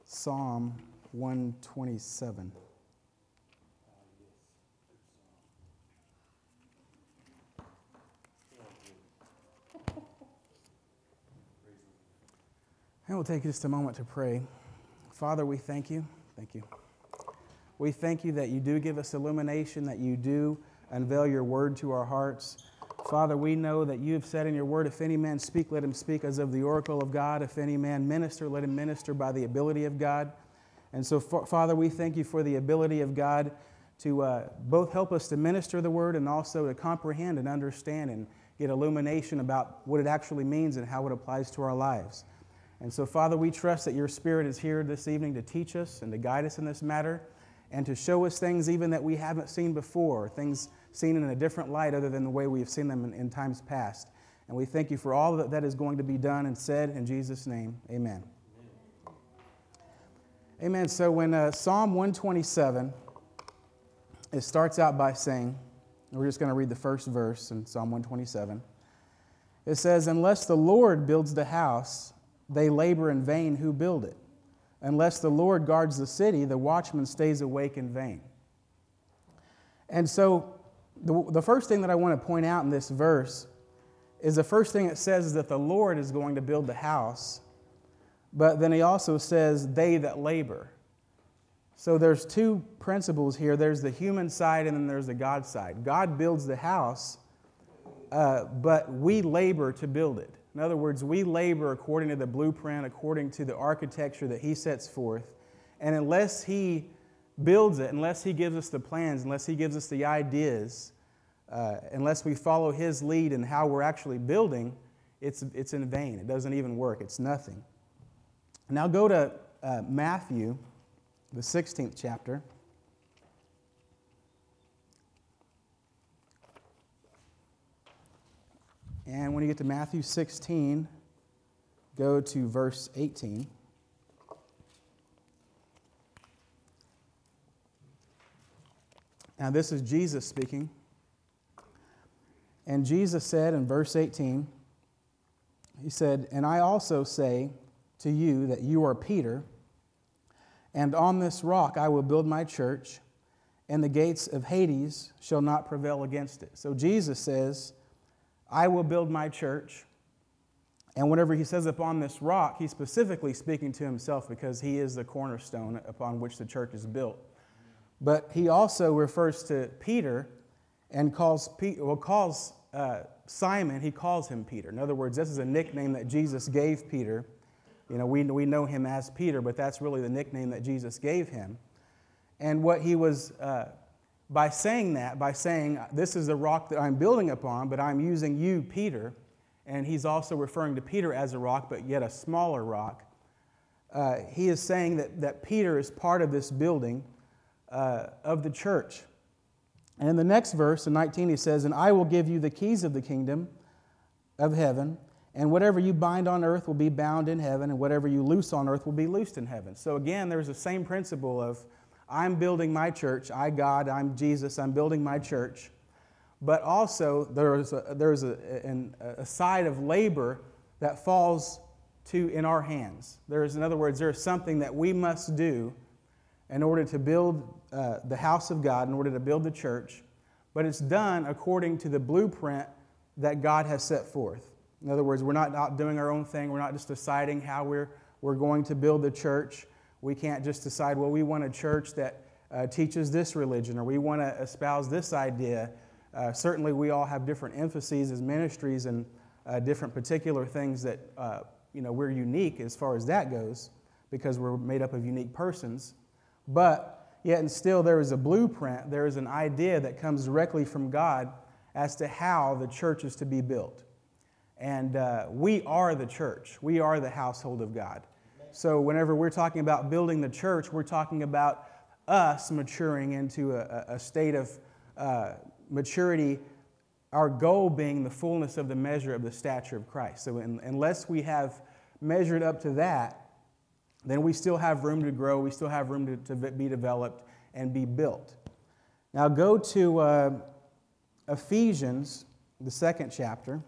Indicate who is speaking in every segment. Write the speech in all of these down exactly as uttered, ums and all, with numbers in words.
Speaker 1: Psalm one twenty-seven. And we'll take just a moment to pray. Father, we thank you. Thank you. We thank you that you do give us illumination, that you do unveil your word to our hearts. Father, we know that you have said in your word, if any man speak, let him speak as of the oracle of God. If any man minister, let him minister by the ability of God. And so, Father, we thank you for the ability of God to uh, both help us to minister the word and also to comprehend and understand and get illumination about what it actually means and how it applies to our lives. And so, Father, we trust that your Spirit is here this evening to teach us and to guide us in this matter and to show us things even that we haven't seen before, things seen in a different light other than the way we've seen them in, in times past. And we thank you for all that, that is going to be done and said in Jesus' name. Amen. Amen. Amen. So when uh, Psalm one twenty-seven, it starts out by saying, and we're just going to read the first verse in Psalm one twenty-seven. It says, "Unless the Lord builds the house, they labor in vain who build it. Unless the Lord guards the city, the watchman stays awake in vain." And so the, the first thing that I want to point out in this verse is the first thing it says is that the Lord is going to build the house, but then he also says, they that labor. So there's two principles here. There's the human side and then there's the God side. God builds the house, uh, but we labor to build it. In other words, we labor according to the blueprint, according to the architecture that he sets forth. And unless he builds it, unless he gives us the plans, unless he gives us the ideas, uh, unless we follow his lead in how we're actually building, it's, it's in vain. It doesn't even work. It's nothing. Now go to uh, Matthew, the sixteenth chapter. And when you get to Matthew sixteen, go to verse eighteen. Now this is Jesus speaking. And Jesus said in verse eighteen, he said, "And I also say to you that you are Peter, and on this rock I will build my church, and the gates of Hades shall not prevail against it." So Jesus says, I will build my church. And whenever he says upon this rock, he's specifically speaking to himself because he is the cornerstone upon which the church is built. But he also refers to Peter and calls, well, calls uh, Simon, he calls him Peter. In other words, this is a nickname that Jesus gave Peter. You know, we, we know him as Peter, but that's really the nickname that Jesus gave him. And what he was... Uh, By saying that, by saying, this is the rock that I'm building upon, but I'm using you, Peter, and he's also referring to Peter as a rock, but yet a smaller rock, uh, he is saying that, that Peter is part of this building uh, of the church. And in the next verse, in nineteen, he says, "And I will give you the keys of the kingdom of heaven, and whatever you bind on earth will be bound in heaven, and whatever you loose on earth will be loosed in heaven." So again, there's the same principle of I'm building my church. I, God, I'm Jesus. I'm building my church. But also, there's a, there's a, an, a side of labor that falls to in our hands. There's, in other words, there's something that we must do in order to build uh, the house of God, in order to build the church. But it's done according to the blueprint that God has set forth. In other words, we're not, not doing our own thing. We're not just deciding how we're, we're going to build the church. We can't just decide, well, we want a church that uh, teaches this religion or we want to espouse this idea. Uh, certainly, we all have different emphases as ministries and uh, different particular things that, uh, you know, we're unique as far as that goes because we're made up of unique persons. But yet and still, there is a blueprint, there is an idea that comes directly from God as to how the church is to be built. And uh, we are the church. We are the household of God. So whenever we're talking about building the church, we're talking about us maturing into a, a state of uh, maturity, our goal being the fullness of the measure of the stature of Christ. So in, unless we have measured up to that, then we still have room to grow, we still have room to, to be developed and be built. Now go to uh, Ephesians, the second chapter.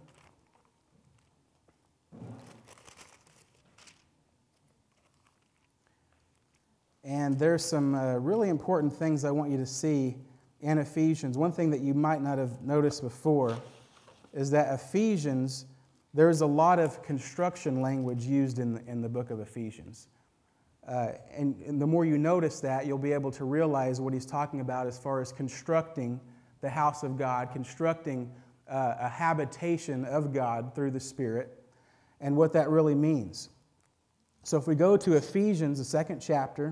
Speaker 1: And there's some uh, really important things I want you to see in Ephesians. One thing that you might not have noticed before is that Ephesians, there's a lot of construction language used in the, in the book of Ephesians. Uh, and, and the more you notice that, you'll be able to realize what he's talking about as far as constructing the house of God, constructing uh, a habitation of God through the Spirit, and what that really means. So if we go to Ephesians, the second chapter,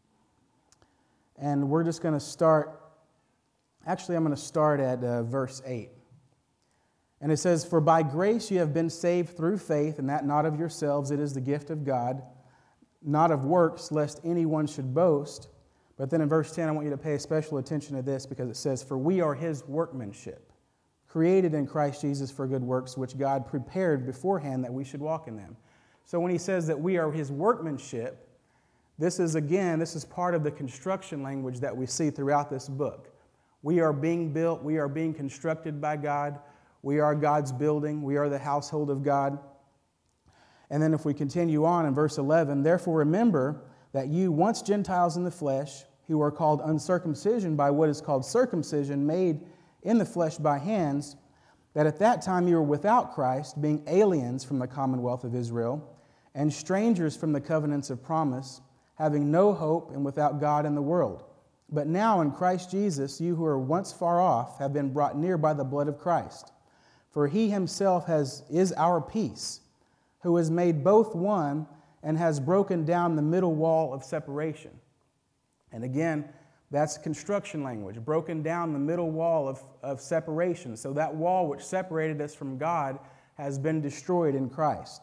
Speaker 1: and we're just going to start, actually I'm going to start at uh, verse eight. And it says, "For by grace you have been saved through faith, and that not of yourselves, it is the gift of God, not of works, lest anyone should boast." But then in verse ten, I want you to pay special attention to this, because it says, "For we are his workmanship, created in Christ Jesus for good works, which God prepared beforehand that we should walk in them." So when he says that we are his workmanship, this is, again, this is part of the construction language that we see throughout this book. We are being built, we are being constructed by God, we are God's building, we are the household of God. And then if we continue on in verse eleven, "Therefore remember that you, once Gentiles in the flesh, who are called uncircumcision by what is called circumcision, made in the flesh by hands, that at that time you were without Christ, being aliens from the commonwealth of Israel, and strangers from the covenants of promise, having no hope and without God in the world. But now in Christ Jesus, you who were once far off have been brought near by the blood of Christ. For he himself has, is our peace, who has made both one and has broken down the middle wall of separation." And again, that's construction language, broken down the middle wall of, of separation. So that wall which separated us from God has been destroyed in Christ.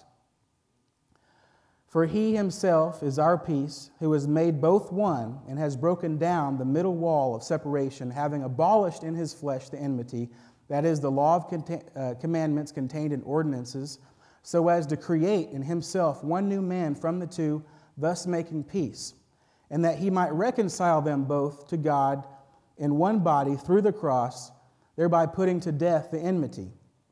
Speaker 1: "For he himself is our peace, who has made both one and has broken down the middle wall of separation, having abolished in his flesh the enmity, that is, the law of cont- uh, commandments contained in ordinances, so as to create in himself one new man from the two, thus making peace, and that he might reconcile them both to God in one body through the cross, thereby putting to death the enmity.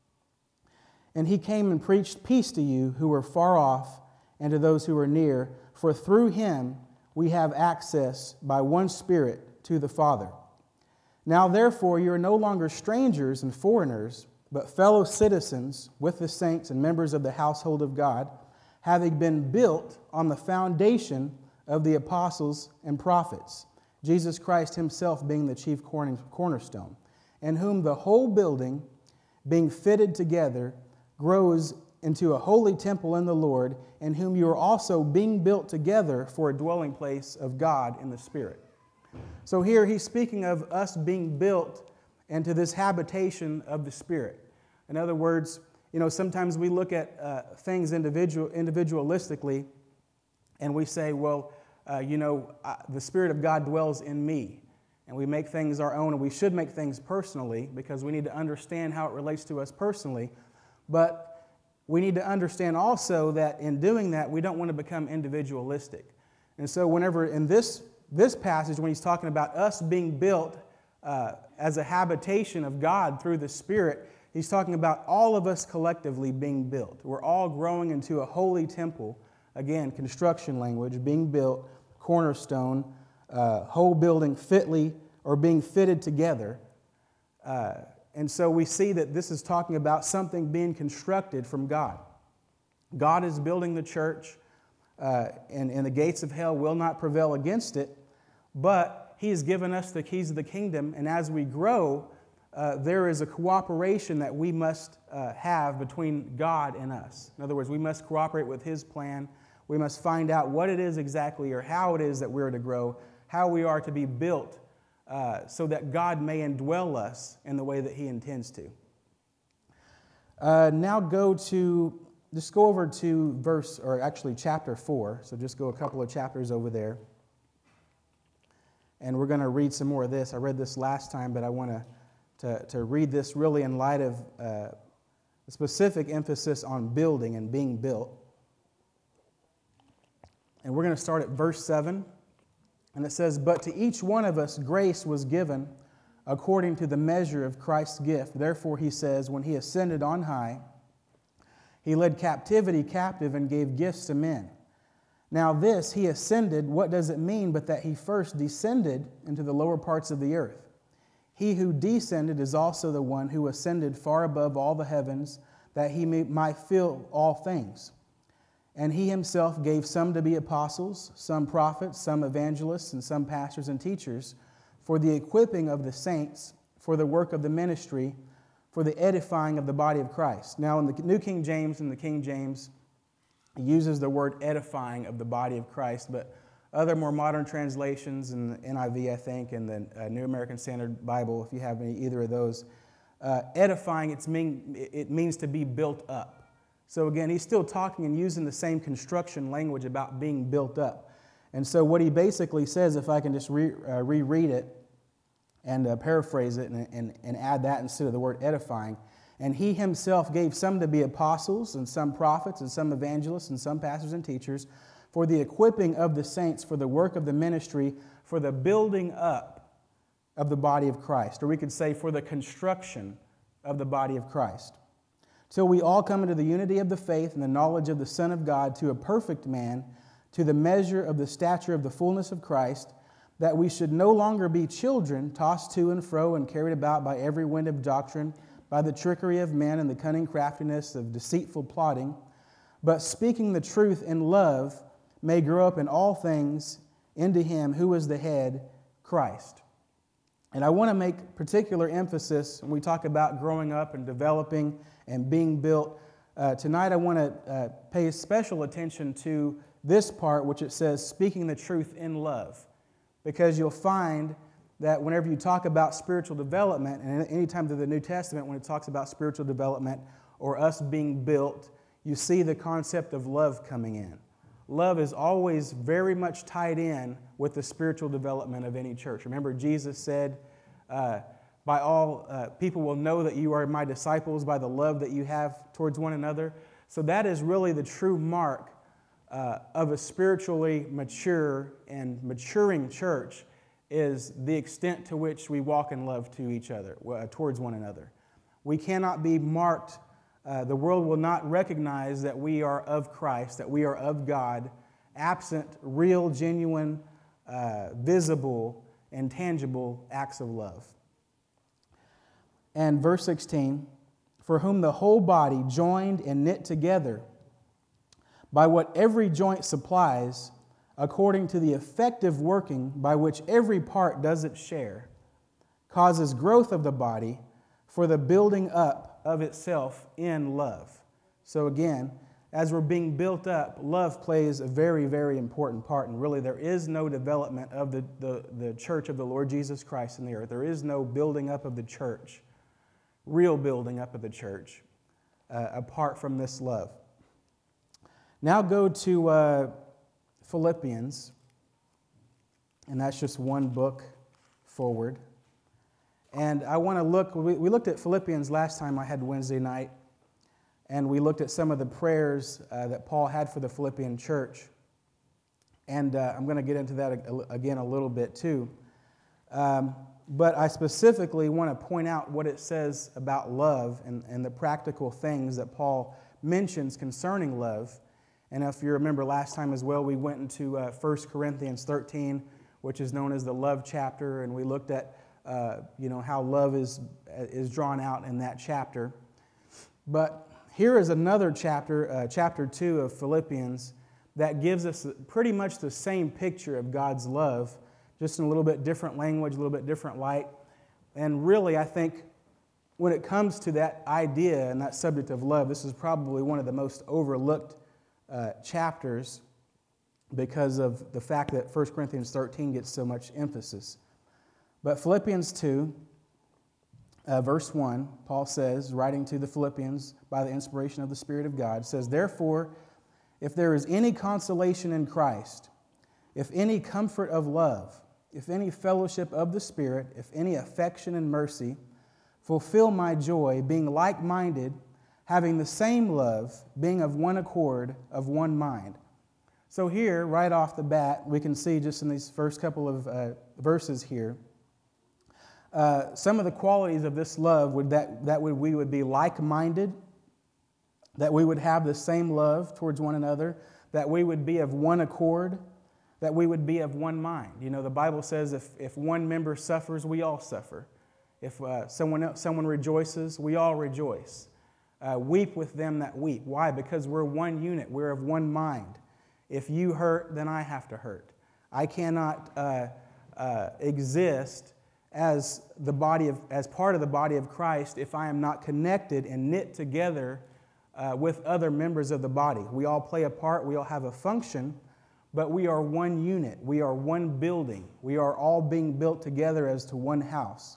Speaker 1: And he came and preached peace to you who were far off, and to those who are near, for through him we have access by one Spirit to the Father. Now therefore you are no longer strangers and foreigners, but fellow citizens with the saints and members of the household of God, having been built on the foundation of the apostles and prophets, Jesus Christ himself being the chief cornerstone, in whom the whole building, being fitted together, grows into a holy temple in the Lord, in whom you are also being built together for a dwelling place of God in the Spirit." So here he's speaking of us being built into this habitation of the Spirit. In other words, you know, sometimes we look at uh, things individual, individualistically, and we say, well, uh, you know, uh, the Spirit of God dwells in me. And we make things our own, and we should make things personally, because we need to understand how it relates to us personally. But we need to understand also that in doing that, we don't want to become individualistic. And so whenever in this, this passage, when he's talking about us being built uh, as a habitation of God through the Spirit, he's talking about all of us collectively being built. We're all growing into a holy temple. Again, construction language, being built, cornerstone, uh, whole building fitly or being fitted together. Uh, and so we see that this is talking about something being constructed from God. God is building the church, uh, and, and the gates of hell will not prevail against it, but he has given us the keys of the kingdom, and as we grow, uh, there is a cooperation that we must uh, have between God and us. In other words, we must cooperate with his plan. We must find out what it is exactly, or how it is that we're to grow, how we are to be built, uh, so that God may indwell us in the way that he intends to. Uh, now go to, just go over to verse, or actually chapter four. So just go a couple of chapters over there. And we're going to read some more of this. I read this last time, but I want to to, to read this really in light of uh, a specific emphasis on building and being built. And we're going to start at verse seven. And it says, "But to each one of us grace was given according to the measure of Christ's gift. Therefore," he says, "when he ascended on high, he led captivity captive and gave gifts to men. Now this, he ascended, what does it mean but that he first descended into the lower parts of the earth? He who descended is also the one who ascended far above all the heavens, that he may, might fill all things. And he himself gave some to be apostles, some prophets, some evangelists, and some pastors and teachers, for the equipping of the saints, for the work of the ministry, for the edifying of the body of Christ. Now in the New King James and the King James, it uses the word edifying of the body of Christ, but other more modern translations, in the N I V, I think, and the uh, New American Standard Bible, if you have any, either of those, uh, edifying, it's mean, it means to be built up. So again, he's still talking and using the same construction language about being built up. And so what he basically says, if I can just re, uh, reread it and uh, paraphrase it and, and, and add that instead of the word edifying, and he himself gave some to be apostles, and some prophets, and some evangelists, and some pastors and teachers, for the equipping of the saints, for the work of the ministry, for the building up of the body of Christ. Or we could say for the construction of the body of Christ. Till we all come into the unity of the faith and the knowledge of the Son of God, to a perfect man, to the measure of the stature of the fullness of Christ, that we should no longer be children, tossed to and fro and carried about by every wind of doctrine, by the trickery of men and the cunning craftiness of deceitful plotting, but speaking the truth in love, may grow up in all things into him who is the head, Christ. And I want to make particular emphasis when we talk about growing up and developing and being built. Uh, tonight I want to uh, pay special attention to this part, which it says, speaking the truth in love. Because you'll find that whenever you talk about spiritual development, and any time through the New Testament when it talks about spiritual development or us being built, you see the concept of love coming in. Love is always very much tied in with the spiritual development of any church. Remember, Jesus said, uh, by all uh, people will know that you are my disciples by the love that you have towards one another. So that is really the true mark uh, of a spiritually mature and maturing church, is the extent to which we walk in love to each other, uh, towards one another. We cannot be marked, uh, the world will not recognize that we are of Christ, that we are of God, absent real, genuine, uh, visible, and tangible acts of love. And verse sixteen, for whom the whole body, joined and knit together by what every joint supplies, according to the effective working by which every part does its share, causes growth of the body for the building up of itself in love. So again, as we're being built up, love plays a very, very important part. And really, there is no development of the, the, the church of the Lord Jesus Christ in the earth. There is no building up of the church, real building up of the church, uh, apart from this love. Now go to Uh, Philippians, and that's just one book forward. And I want to look, we, we looked at Philippians last time I had Wednesday night, and we looked at some of the prayers uh, that Paul had for the Philippian church. And uh, I'm going to get into that again a little bit too. Um, but I specifically want to point out what it says about love and, and the practical things that Paul mentions concerning love. And if you remember last time as well, we went into uh, First Corinthians thirteen, which is known as the love chapter, and we looked at uh, you know how love is is drawn out in that chapter. But here is another chapter, uh, chapter two of Philippians, that gives us pretty much the same picture of God's love, just in a little bit different language, a little bit different light. And really, I think when it comes to that idea and that subject of love, this is probably one of the most overlooked Uh, chapters because of the fact that First Corinthians thirteen gets so much emphasis. But Philippians two, uh, verse one, Paul says, writing to the Philippians by the inspiration of the Spirit of God, says, therefore, if there is any consolation in Christ, if any comfort of love, if any fellowship of the Spirit, if any affection and mercy, fulfill my joy, being like-minded, having the same love, being of one accord, of one mind. So here, right off the bat, we can see just in these first couple of uh, verses here, uh, some of the qualities of this love would that, that would, we would be like-minded, that we would have the same love towards one another, that we would be of one accord, that we would be of one mind. You know, the Bible says if, if one member suffers, we all suffer. If uh, someone else, someone rejoices, we all rejoice. Uh, weep with them that weep. Why? Because we're one unit. We're of one mind. If you hurt, then I have to hurt. I cannot uh, uh, exist as the body of, as part of the body of Christ if I am not connected and knit together uh, with other members of the body. We all play a part. We all have a function, but we are one unit. We are one building. We are all being built together as to one house.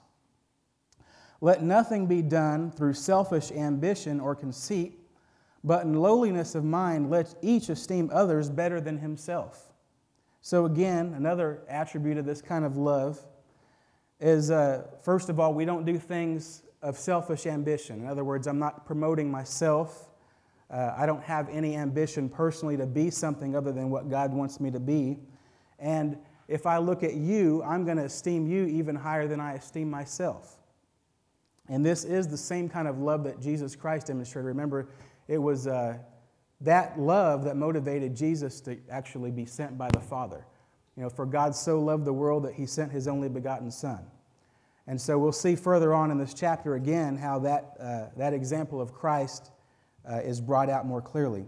Speaker 1: Let nothing be done through selfish ambition or conceit, but in lowliness of mind let each esteem others better than himself. So again, another attribute of this kind of love is, uh, first of all, we don't do things of selfish ambition. In other words, I'm not promoting myself. Uh, I don't have any ambition personally to be something other than what God wants me to be. And if I look at you, I'm going to esteem you even higher than I esteem myself. And this is the same kind of love that Jesus Christ demonstrated. Remember, it was uh, that love that motivated Jesus to actually be sent by the Father. You know, for God so loved the world that he sent his only begotten Son. And so we'll see further on in this chapter again how that, uh, that example of Christ uh, is brought out more clearly.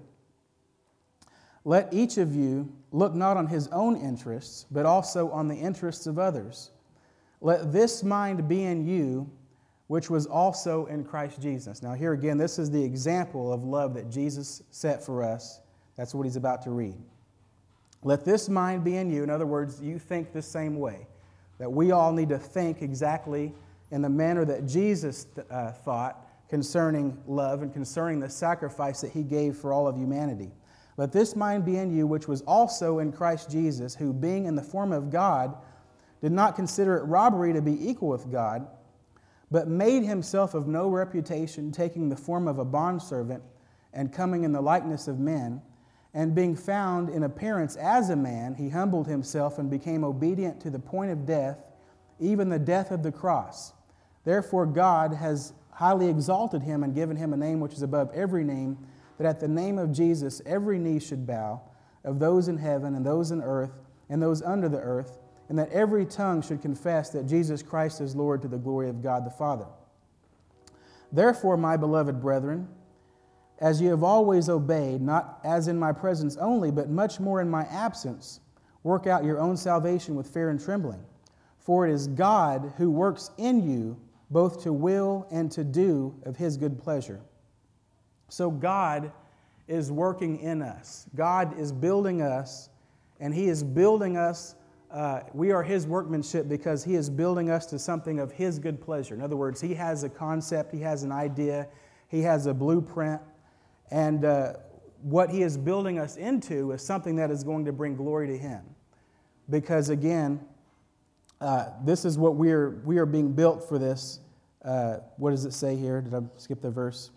Speaker 1: Let each of you look not on his own interests, but also on the interests of others. Let this mind be in you, which was also in Christ Jesus. Now here again, this is the example of love that Jesus set for us. That's what he's about to read. Let this mind be in you. In other words, you think the same way. That we all need to think exactly in the manner that Jesus uh, thought concerning love and concerning the sacrifice that he gave for all of humanity. Let this mind be in you, which was also in Christ Jesus, who being in the form of God, did not consider it robbery to be equal with God, but made himself of no reputation, taking the form of a bondservant and coming in the likeness of men. And being found in appearance as a man, he humbled himself and became obedient to the point of death, even the death of the cross. Therefore God has highly exalted him and given him a name which is above every name, that at the name of Jesus every knee should bow, of those in heaven and those in earth and those under the earth, and that every tongue should confess that Jesus Christ is Lord, to the glory of God the Father. Therefore, my beloved brethren, as you have always obeyed, not as in my presence only, but much more in my absence, work out your own salvation with fear and trembling. For it is God who works in you both to will and to do of his good pleasure. So God is working in us. God is building us, and he is building us. Uh, we are his workmanship because he is building us to something of his good pleasure. In other words, he has a concept, he has an idea, he has a blueprint, and uh, what he is building us into is something that is going to bring glory to him. Because again, uh, this is what we are, we are being built for this. Uh, what does it say here? Did I skip the verse?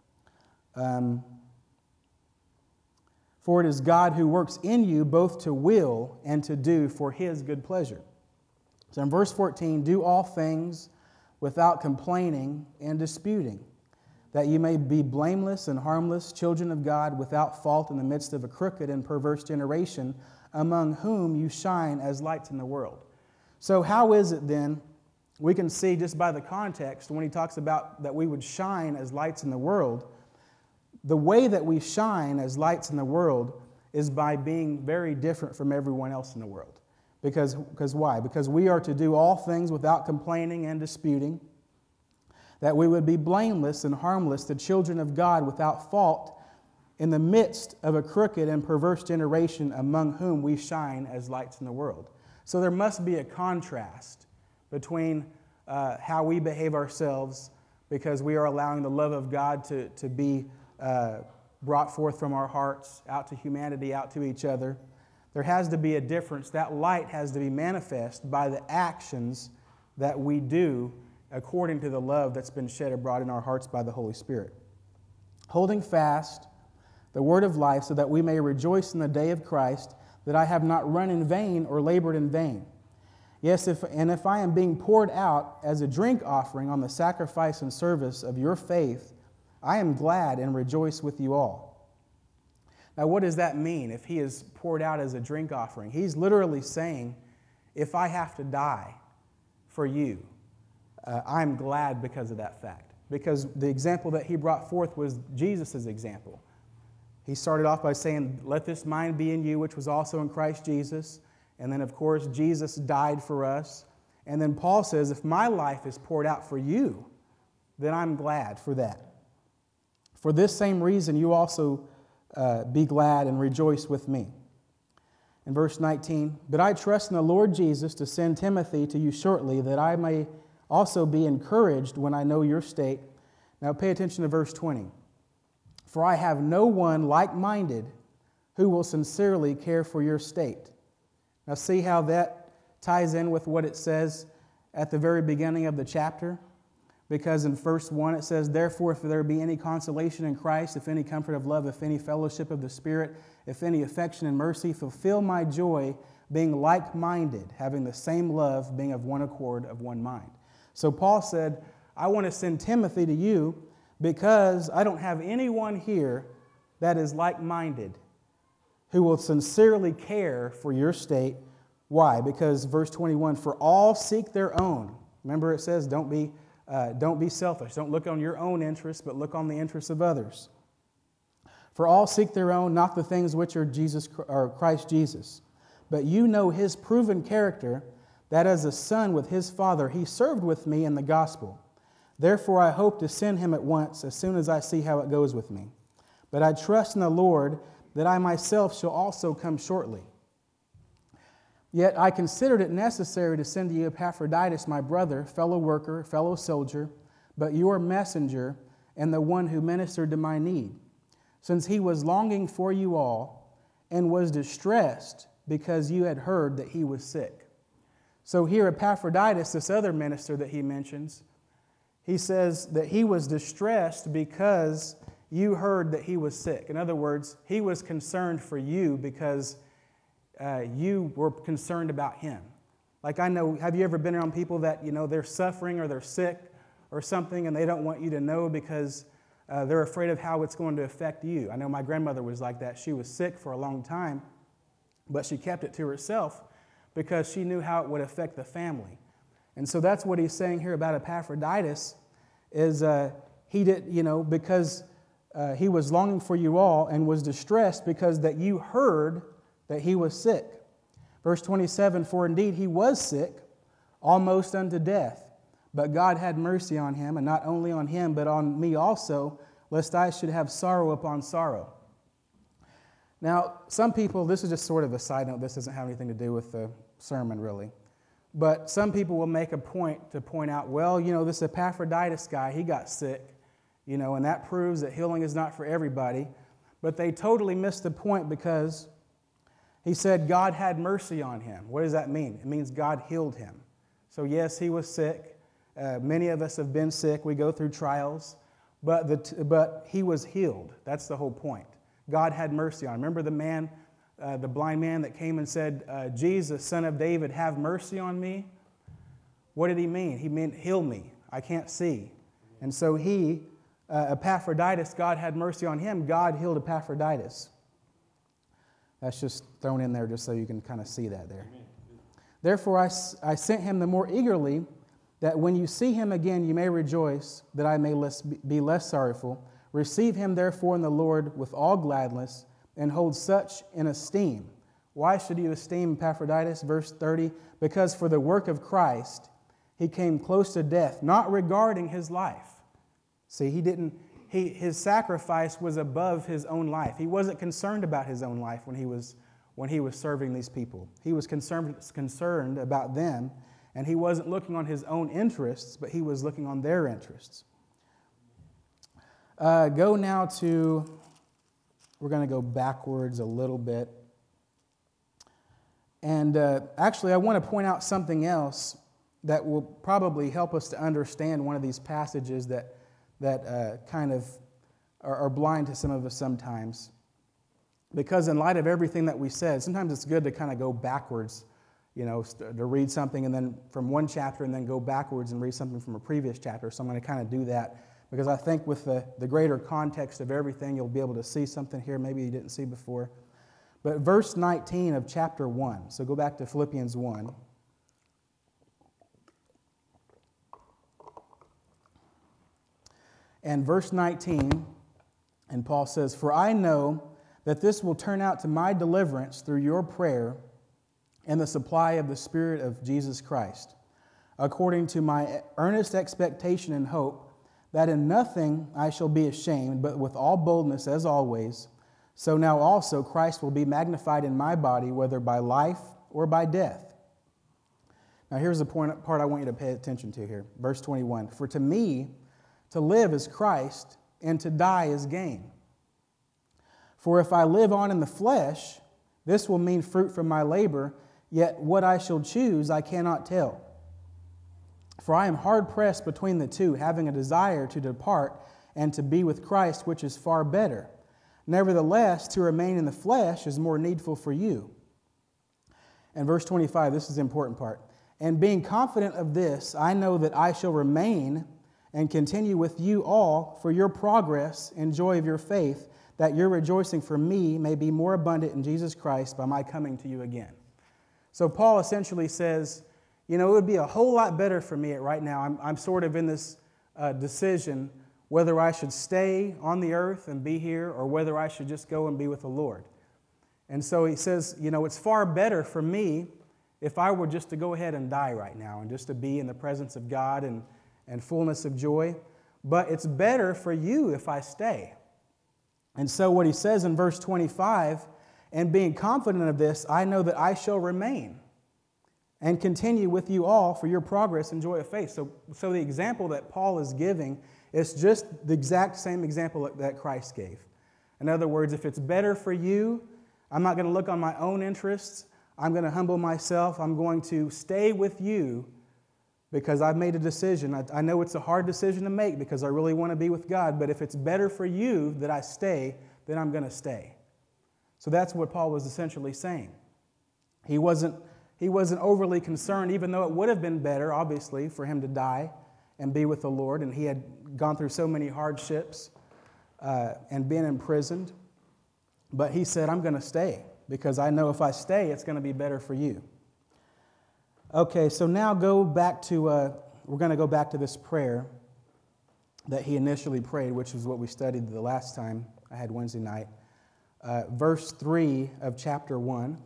Speaker 1: Um, For it is God who works in you both to will and to do for his good pleasure. So in verse fourteen, do all things without complaining and disputing, that you may be blameless and harmless, children of God, without fault in the midst of a crooked and perverse generation, among whom you shine as lights in the world. So how is it then, we can see just by the context, when he talks about that we would shine as lights in the world, the way that we shine as lights in the world is by being very different from everyone else in the world. Because, because why? Because we are to do all things without complaining and disputing, that we would be blameless and harmless, the children of God without fault, in the midst of a crooked and perverse generation among whom we shine as lights in the world. So there must be a contrast between uh, how we behave ourselves, because we are allowing the love of God to, to be Uh, brought forth from our hearts out to humanity, out to each other. There has to be a difference. That light has to be manifest by the actions that we do according to the love that's been shed abroad in our hearts by the Holy Spirit. Holding fast the word of life, so that we may rejoice in the day of Christ, that I have not run in vain or labored in vain. Yes, if, and if I am being poured out as a drink offering on the sacrifice and service of your faith, I am glad and rejoice with you all. Now, what does that mean if he is poured out as a drink offering? He's literally saying, if I have to die for you, uh, I'm glad because of that fact. Because the example that he brought forth was Jesus' example. He started off by saying, let this mind be in you, which was also in Christ Jesus. And then, of course, Jesus died for us. And then Paul says, if my life is poured out for you, then I'm glad for that. For this same reason, you also uh, be glad and rejoice with me. In verse nineteen, but I trust in the Lord Jesus to send Timothy to you shortly, that I may also be encouraged when I know your state. Now pay attention to verse twenty. For I have no one like-minded who will sincerely care for your state. Now see how that ties in with what it says at the very beginning of the chapter? Because in verse one it says, therefore, if there be any consolation in Christ, if any comfort of love, if any fellowship of the Spirit, if any affection and mercy, fulfill my joy, being like-minded, having the same love, being of one accord, of one mind. So Paul said, I want to send Timothy to you because I don't have anyone here that is like-minded, who will sincerely care for your state. Why? Because verse twenty-one, for all seek their own. Remember it says, don't be Uh, don't be selfish. Don't look on your own interests, but look on the interests of others. For all seek their own, not the things which are Jesus or Christ Jesus. But you know his proven character, that as a son with his father, he served with me in the gospel. Therefore I hope to send him at once, as soon as I see how it goes with me. But I trust in the Lord that I myself shall also come shortly. Yet I considered it necessary to send to you Epaphroditus, my brother, fellow worker, fellow soldier, but your messenger, and the one who ministered to my need, since he was longing for you all, and was distressed because you had heard that he was sick. So here Epaphroditus, this other minister that he mentions, he says that he was distressed because you heard that he was sick. In other words, he was concerned for you because Uh, you were concerned about him. Like I know, have you ever been around people that, you know, they're suffering or they're sick or something and they don't want you to know because uh, they're afraid of how it's going to affect you? I know my grandmother was like that. She was sick for a long time, but she kept it to herself because she knew how it would affect the family. And so that's what he's saying here about Epaphroditus is uh, he did, you know, because uh, he was longing for you all and was distressed because that you heard that he was sick. Verse twenty-seven, for indeed he was sick, almost unto death, but God had mercy on him, and not only on him, but on me also, lest I should have sorrow upon sorrow. Now, some people, this is just sort of a side note, this doesn't have anything to do with the sermon really, but some people will make a point to point out, well, you know, this Epaphroditus guy, he got sick, you know, and that proves that healing is not for everybody, but they totally missed the point because he said God had mercy on him. What does that mean? It means God healed him. So yes, he was sick. Uh, many of us have been sick. We go through trials. But, the t- but he was healed. That's the whole point. God had mercy on him. Remember the man, uh, the blind man that came and said, uh, Jesus, son of David, have mercy on me? What did he mean? He meant heal me. I can't see. And so he, uh, Epaphroditus, God had mercy on him. God healed Epaphroditus. That's just thrown in there just so you can kind of see that there. Therefore, I, I sent him the more eagerly, that when you see him again, you may rejoice, that I may less, be less sorrowful. Receive him, therefore, in the Lord with all gladness, and hold such in esteem. Why should you esteem Epaphroditus? Verse thirty, because for the work of Christ, he came close to death, not regarding his life. See, he didn't... He, his sacrifice was above his own life. He wasn't concerned about his own life when he was, when he was serving these people. He was concerned, concerned about them, and he wasn't looking on his own interests, but he was looking on their interests. Uh, go now to, we're going to go backwards a little bit. And uh, actually, I want to point out something else that will probably help us to understand one of these passages that that uh, kind of are, are blind to some of us sometimes. Because in light of everything that we said, sometimes it's good to kind of go backwards, you know, to read something and then from one chapter and then go backwards and read something from a previous chapter. So I'm going to kind of do that because I think with the, the greater context of everything, you'll be able to see something here maybe you didn't see before. But verse nineteen of chapter one, so go back to Philippians one. And verse nineteen, and Paul says, "For I know that this will turn out to my deliverance through your prayer and the supply of the Spirit of Jesus Christ, according to my earnest expectation and hope, that in nothing I shall be ashamed, but with all boldness as always, so now also Christ will be magnified in my body, whether by life or by death." Now here's the point, part I want you to pay attention to here. Verse twenty-one, "For to me, to live is Christ, and to die is gain. For if I live on in the flesh, this will mean fruit from my labor, yet what I shall choose I cannot tell. For I am hard-pressed between the two, having a desire to depart and to be with Christ, which is far better. Nevertheless, to remain in the flesh is more needful for you." And verse twenty-five, this is the important part. "And being confident of this, I know that I shall remain and continue with you all for your progress and joy of your faith, that your rejoicing for me may be more abundant in Jesus Christ by my coming to you again." So Paul essentially says, you know, it would be a whole lot better for me right now. I'm, I'm sort of in this uh, decision whether I should stay on the earth and be here or whether I should just go and be with the Lord. And so he says, you know, it's far better for me if I were just to go ahead and die right now and just to be in the presence of God and, and fullness of joy. But it's better for you if I stay. And so what he says in verse twenty-five, "And being confident of this, I know that I shall remain and continue with you all for your progress and joy of faith." So, so the example that Paul is giving is just the exact same example that Christ gave. In other words, if it's better for you, I'm not going to look on my own interests. I'm going to humble myself. I'm going to stay with you because I've made a decision. I, I know it's a hard decision to make because I really want to be with God, but if it's better for you that I stay, then I'm going to stay. So that's what Paul was essentially saying. He wasn't, he wasn't overly concerned, even though it would have been better, obviously, for him to die and be with the Lord, and he had gone through so many hardships uh, and been imprisoned. But he said, I'm going to stay because I know if I stay, it's going to be better for you. Okay, so now go back to, uh, we're going to go back to this prayer that he initially prayed, which is what we studied the last time I had Wednesday night. Uh, verse three of chapter one.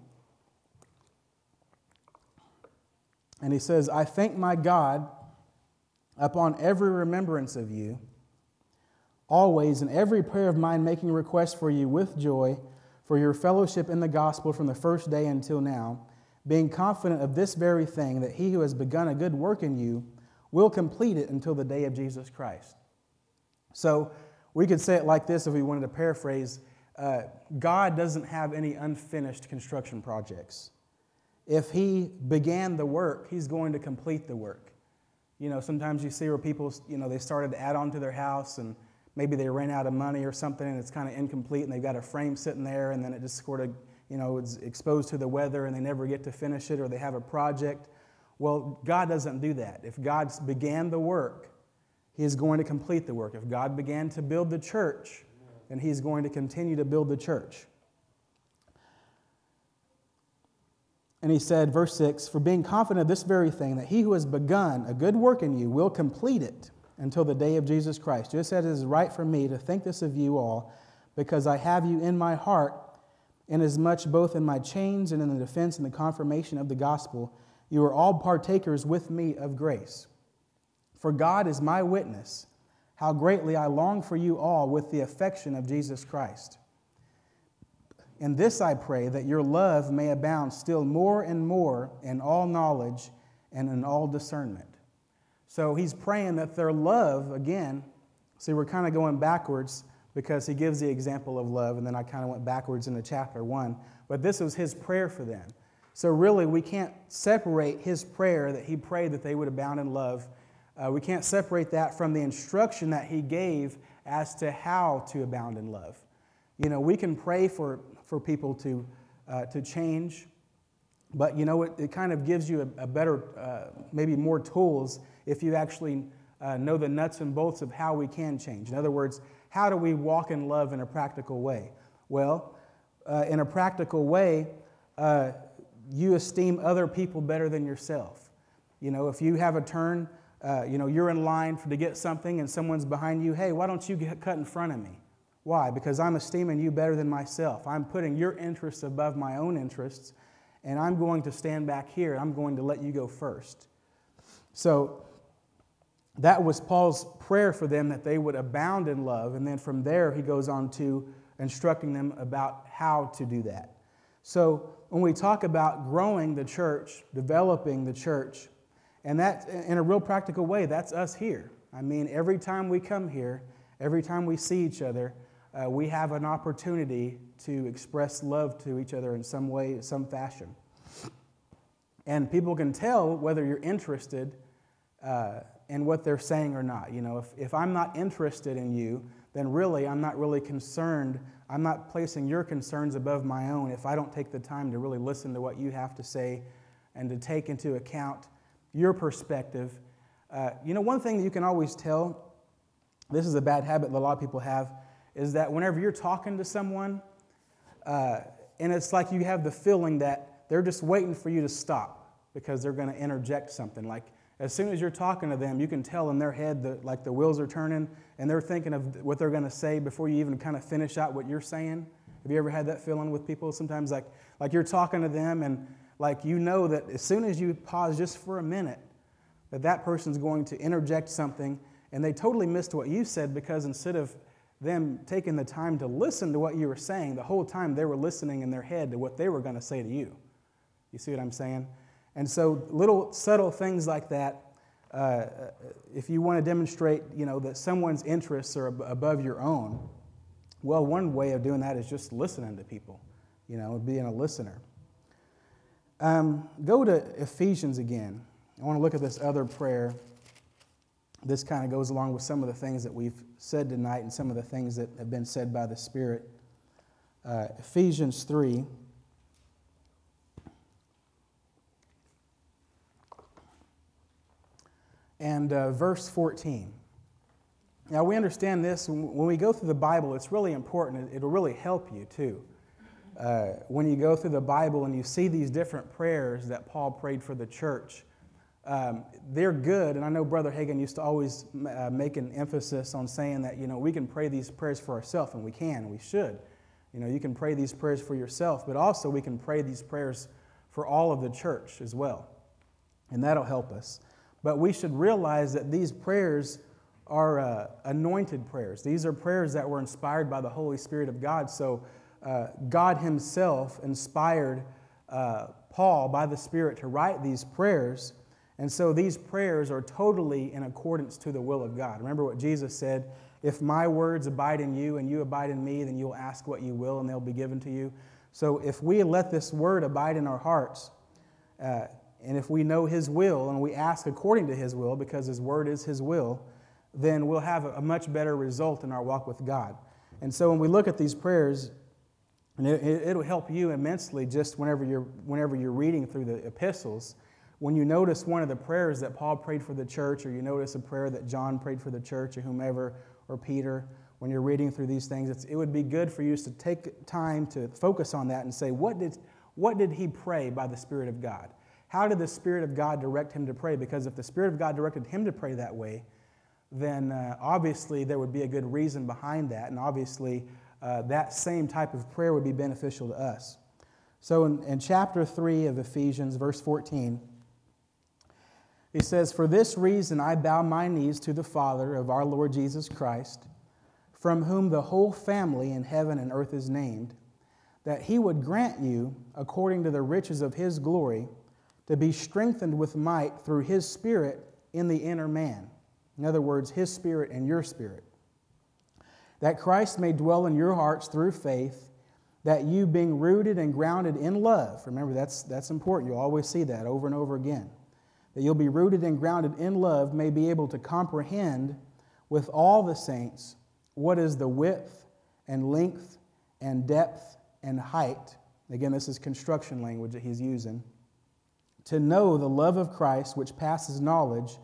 Speaker 1: And he says, "I thank my God upon every remembrance of you, always in every prayer of mine making request for you with joy, for your fellowship in the gospel from the first day until now, being confident of this very thing, that he who has begun a good work in you will complete it until the day of Jesus Christ." So we could say it like this if we wanted to paraphrase. Uh, God doesn't have any unfinished construction projects. If he began the work, he's going to complete the work. You know, sometimes you see where people, you know, they started to add on to their house and maybe they ran out of money or something and it's kind of incomplete and they've got a frame sitting there and then it just sort of, you know, it's exposed to the weather and they never get to finish it, or they have a project. Well, God doesn't do that. If God began the work, he is going to complete the work. If God began to build the church, then he's going to continue to build the church. And he said, verse six, "For being confident of this very thing, that he who has begun a good work in you will complete it until the day of Jesus Christ. Just as it is right for me to think this of you all, because I have you in my heart, inasmuch both in my chains and in the defense and the confirmation of the gospel, you are all partakers with me of grace. For God is my witness, how greatly I long for you all with the affection of Jesus Christ. In this I pray, that your love may abound still more and more in all knowledge and in all discernment." So he's praying that their love, again, see, we're kind of going backwards because he gives the example of love, and then I kind of went backwards into chapter one. But this was his prayer for them. So really, we can't separate his prayer that he prayed that they would abound in love. Uh, we can't separate that from the instruction that he gave as to how to abound in love. You know, we can pray for, for people to, uh, to change, but, you know, it, it kind of gives you a, a better, uh, maybe more tools if you actually uh, know the nuts and bolts of how we can change. In other words, how do we walk in love in a practical way? Well, uh, in a practical way, uh, you esteem other people better than yourself. You know, if you have a turn, uh, you know, you're in line for, to get something and someone's behind you, hey, why don't you get cut in front of me? Why? Because I'm esteeming you better than myself. I'm putting your interests above my own interests, and I'm going to stand back here. I'm going to let you go first. So that was Paul's prayer for them, that they would abound in love. And then from there, he goes on to instructing them about how to do that. So when we talk about growing the church, developing the church, and that in a real practical way, that's us here. I mean, every time we come here, every time we see each other, uh, we have an opportunity to express love to each other in some way, some fashion. And people can tell whether you're interested uh, in what they're saying or not. You know, if, if I'm not interested in you, then really I'm not really concerned. I'm not placing your concerns above my own if I don't take the time to really listen to what you have to say and to take into account your perspective. Uh, you know, one thing that you can always tell, this is a bad habit that a lot of people have, is that whenever you're talking to someone, uh, and it's like you have the feeling that they're just waiting for you to stop because they're going to interject something. Like as soon as you're talking to them, you can tell in their head that like the wheels are turning and they're thinking of what they're going to say before you even kind of finish out what you're saying. Have you ever had that feeling with people? Sometimes like like you're talking to them and like you know that as soon as you pause just for a minute, that that person's going to interject something, and they totally missed what you said because instead of them taking the time to listen to what you were saying, the whole time they were listening in their head to what they were going to say to you. You see what I'm saying? And so little subtle things like that, uh, if you want to demonstrate, you know, that someone's interests are ab- above your own, well, one way of doing that is just listening to people, you know, being a listener. Um, go to Ephesians again. I want to look at this other prayer. This kind of goes along with some of the things that we've said tonight and some of the things that have been said by the Spirit. Uh, Ephesians three. And uh, verse fourteen. Now we understand this. When we go through the Bible, it's really important. It'll really help you too. Uh, when you go through the Bible and you see these different prayers that Paul prayed for the church, Um, they're good, and I know Brother Hagin used to always uh, make an emphasis on saying that, you know, we can pray these prayers for ourselves, and we can, we should. You know, you can pray these prayers for yourself, but also we can pray these prayers for all of the church as well, and that'll help us. But we should realize that these prayers are uh, anointed prayers. These are prayers that were inspired by the Holy Spirit of God, so uh, God Himself inspired uh, Paul by the Spirit to write these prayers. And so these prayers are totally in accordance to the will of God. Remember what Jesus said, if my words abide in you and you abide in me, then you'll ask what you will and they'll be given to you. So if we let this word abide in our hearts, uh, and if we know His will and we ask according to His will, because His word is His will, then we'll have a much better result in our walk with God. And so when we look at these prayers, and it, it'll help you immensely just whenever you're, whenever you're reading through the epistles. When you notice one of the prayers that Paul prayed for the church, or you notice a prayer that John prayed for the church, or whomever, or Peter, when you're reading through these things, it's, it would be good for you to take time to focus on that and say, what did, what did he pray by the Spirit of God? How did the Spirit of God direct him to pray? Because if the Spirit of God directed him to pray that way, then uh, obviously there would be a good reason behind that, and obviously uh, that same type of prayer would be beneficial to us. So in, in chapter three of Ephesians, verse fourteen, he says, "For this reason I bow my knees to the Father of our Lord Jesus Christ, from whom the whole family in heaven and earth is named, that He would grant you, according to the riches of His glory, to be strengthened with might through His Spirit in the inner man." In other words, His Spirit and your spirit. "That Christ may dwell in your hearts through faith, that you, being rooted and grounded in love," remember that's, that's important, you'll always see that over and over again, "that you'll be rooted and grounded in love, may be able to comprehend with all the saints what is the width and length and depth and height." Again, this is construction language that he's using. "To know the love of Christ, which passes knowledge,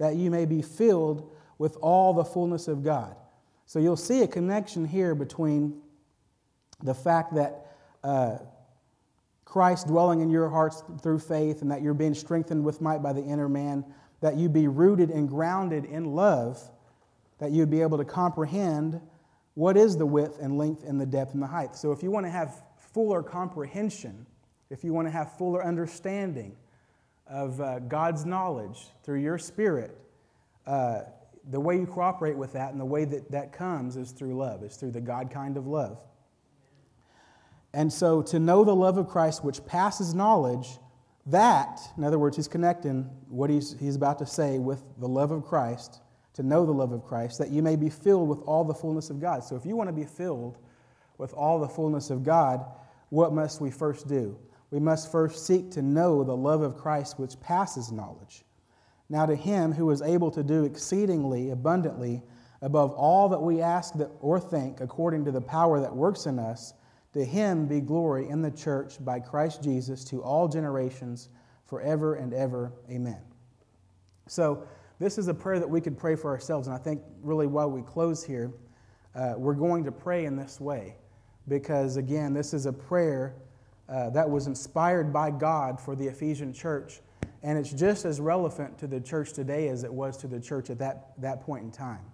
Speaker 1: that you may be filled with all the fullness of God. So you'll see a connection here between the fact that uh, Christ dwelling in your hearts through faith, and that you're being strengthened with might by the inner man, that you be rooted and grounded in love, that you'd be able to comprehend what is the width and length and the depth and the height. So if you want to have fuller comprehension, if you want to have fuller understanding of uh, God's knowledge through your spirit, uh, the way you cooperate with that and the way that that comes is through love, is through the God kind of love. And so to know the love of Christ which passes knowledge, that, in other words, he's connecting what he's, he's about to say with the love of Christ, to know the love of Christ, that you may be filled with all the fullness of God. So if you want to be filled with all the fullness of God, what must we first do? We must first seek to know the love of Christ which passes knowledge. Now to him who is able to do exceedingly abundantly above all that we ask or think, according to the power that works in us, to him be glory in the church by Christ Jesus to all generations forever and ever. Amen. So this is a prayer that we could pray for ourselves, and I think really while we close here, uh, we're going to pray in this way because, again, this is a prayer uh, that was inspired by God for the Ephesian church, and it's just as relevant to the church today as it was to the church at that, that point in time.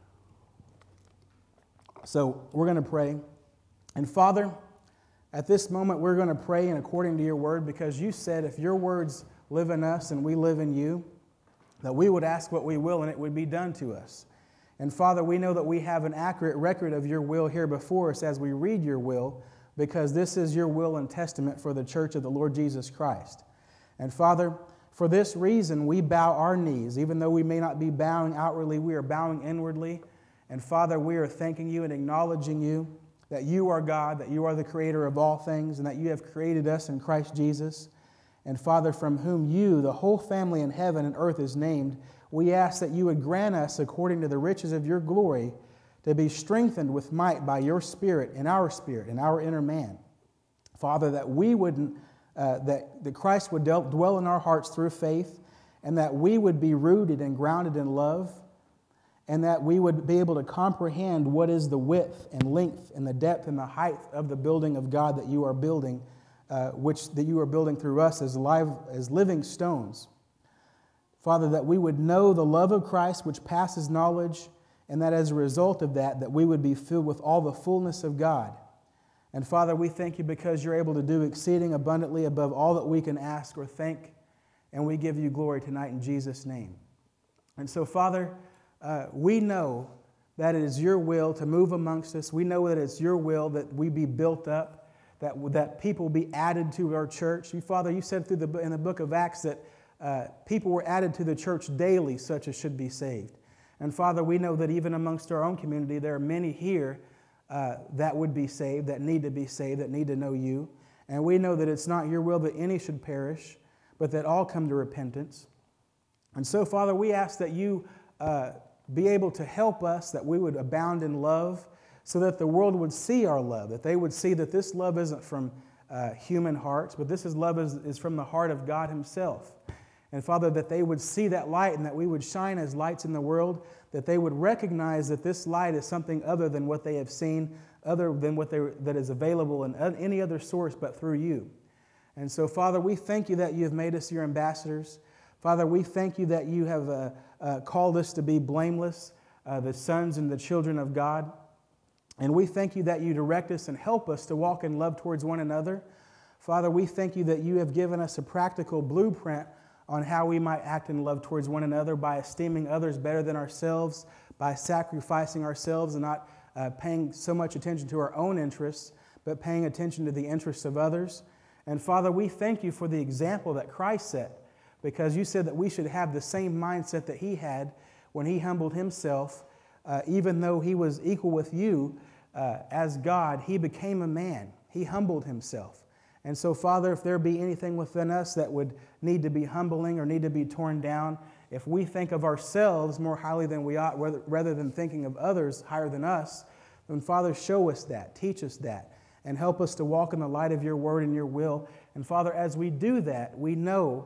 Speaker 1: So we're going to pray. And Father, at this moment we're going to pray in according to your word, because you said if your words live in us and we live in you, that we would ask what we will and it would be done to us. And Father, we know that we have an accurate record of your will here before us as we read your will, because this is your will and testament for the church of the Lord Jesus Christ. And Father, for this reason we bow our knees. Even though we may not be bowing outwardly, we are bowing inwardly. And Father, we are thanking you and acknowledging you, that you are God, that you are the creator of all things, and that you have created us in Christ Jesus. And Father, from whom you, the whole family in heaven and earth is named, we ask that you would grant us, according to the riches of your glory, to be strengthened with might by your Spirit, in our spirit, in our inner man. Father, that we wouldn't, uh, that, that Christ would dwell in our hearts through faith, and that we would be rooted and grounded in love, and that we would be able to comprehend what is the width and length and the depth and the height of the building of God that you are building, uh, which that you are building through us as, live, as living stones. Father, that we would know the love of Christ which passes knowledge, and that as a result of that, that we would be filled with all the fullness of God. And Father, we thank you because you're able to do exceeding abundantly above all that we can ask or think, and we give you glory tonight in Jesus' name. And so, Father, Uh, we know that it is your will to move amongst us. We know that it's your will that we be built up, that, that people be added to our church. You, Father, you said through the, in the book of Acts that uh, people were added to the church daily, such as should be saved. And Father, we know that even amongst our own community, there are many here uh, that would be saved, that need to be saved, that need to know you. And we know that it's not your will that any should perish, but that all come to repentance. And so, Father, we ask that you uh, be able to help us, that we would abound in love, so that the world would see our love, that they would see that this love isn't from uh, human hearts, but this is love is, is from the heart of God himself. And Father, that they would see that light and that we would shine as lights in the world, that they would recognize that this light is something other than what they have seen, other than what they, that is available in any other source but through you. And so, Father, we thank you that you have made us your ambassadors. Father, we thank you that you have uh, uh, called us to be blameless, uh, the sons and the children of God. And we thank you that you direct us and help us to walk in love towards one another. Father, we thank you that you have given us a practical blueprint on how we might act in love towards one another by esteeming others better than ourselves, by sacrificing ourselves and not uh, paying so much attention to our own interests, but paying attention to the interests of others. And Father, we thank you for the example that Christ set, because you said that we should have the same mindset that he had when he humbled himself. Uh, even though he was equal with you uh, as God, he became a man. He humbled himself. And so, Father, if there be anything within us that would need to be humbling or need to be torn down, if we think of ourselves more highly than we ought, rather, rather than thinking of others higher than us, then, Father, show us that, teach us that, and help us to walk in the light of your word and your will. And, Father, as we do that, we know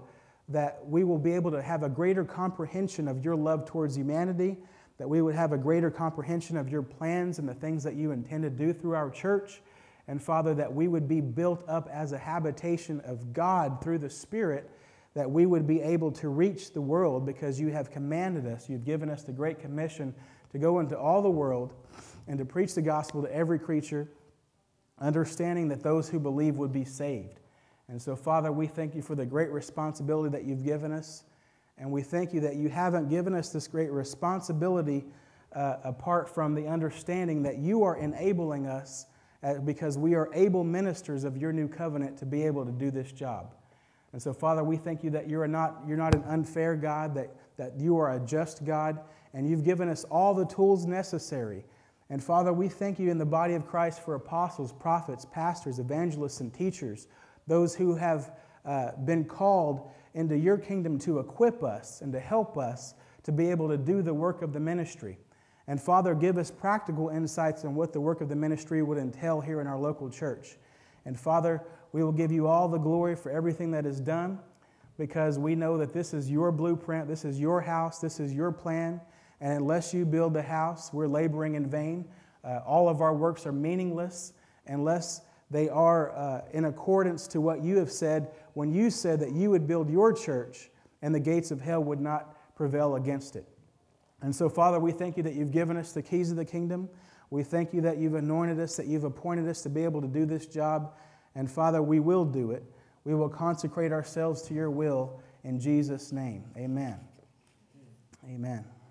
Speaker 1: that we will be able to have a greater comprehension of your love towards humanity, that we would have a greater comprehension of your plans and the things that you intend to do through our church. And Father, that we would be built up as a habitation of God through the Spirit, that we would be able to reach the world because you have commanded us, you've given us the Great Commission to go into all the world and to preach the gospel to every creature, understanding that those who believe would be saved. And so, Father, we thank you for the great responsibility that you've given us, and we thank you that you haven't given us this great responsibility uh, apart from the understanding that you are enabling us uh, because we are able ministers of your new covenant to be able to do this job. And so, Father, we thank you that you're not, you're not an unfair God, that, that you are a just God, and you've given us all the tools necessary. And Father, we thank you in the body of Christ for apostles, prophets, pastors, evangelists, and teachers, those who have uh, been called into your kingdom to equip us and to help us to be able to do the work of the ministry. And Father, give us practical insights on what the work of the ministry would entail here in our local church. And Father, we will give you all the glory for everything that is done, because we know that this is your blueprint, this is your house, this is your plan, and unless you build the house, we're laboring in vain. Uh, all of our works are meaningless unless they are uh, in accordance to what you have said when you said that you would build your church and the gates of hell would not prevail against it. And so, Father, we thank you that you've given us the keys of the kingdom. We thank you that you've anointed us, that you've appointed us to be able to do this job. And Father, we will do it. We will consecrate ourselves to your will in Jesus' name. Amen. Amen.